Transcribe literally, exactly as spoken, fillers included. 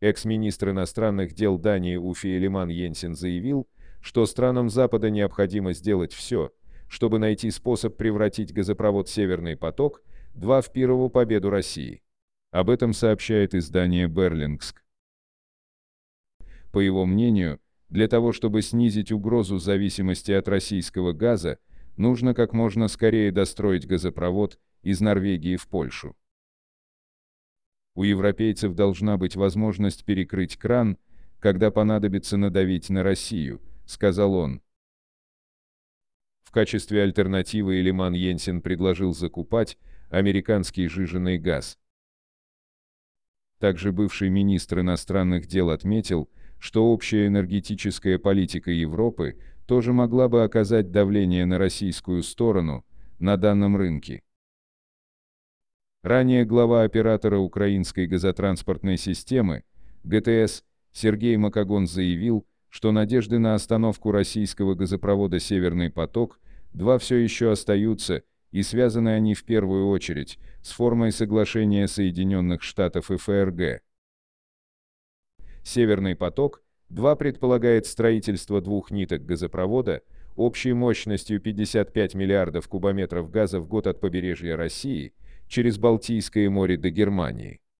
Экс-министр иностранных дел Дании Уффи Эллеман-Йенсен заявил, что странам Запада необходимо сделать все, чтобы найти способ превратить газопровод «Северный поток-два» в пировую победу России. Об этом сообщает издание «Берлингск». По его мнению, для того, чтобы снизить угрозу зависимости от российского газа, нужно как можно скорее достроить газопровод из Норвегии в Польшу. У европейцев должна быть возможность перекрыть кран, когда понадобится надавить на Россию, сказал он. В качестве альтернативы Эллеман-Йенсен предложил закупать американский сжиженный газ. Также бывший министр иностранных дел отметил, что общая энергетическая политика Европы тоже могла бы оказать давление на российскую сторону на данном рынке. Ранее глава оператора украинской газотранспортной системы ГТС Сергей Макогон заявил, что надежды на остановку российского газопровода «Северный поток-два» все еще остаются, и связаны они в первую очередь с формой соглашения Соединенных Штатов и ФРГ. «Северный поток-два» предполагает строительство двух ниток газопровода общей мощностью пятьдесят пять миллиардов кубометров газа в год от побережья России через Балтийское море до Германии.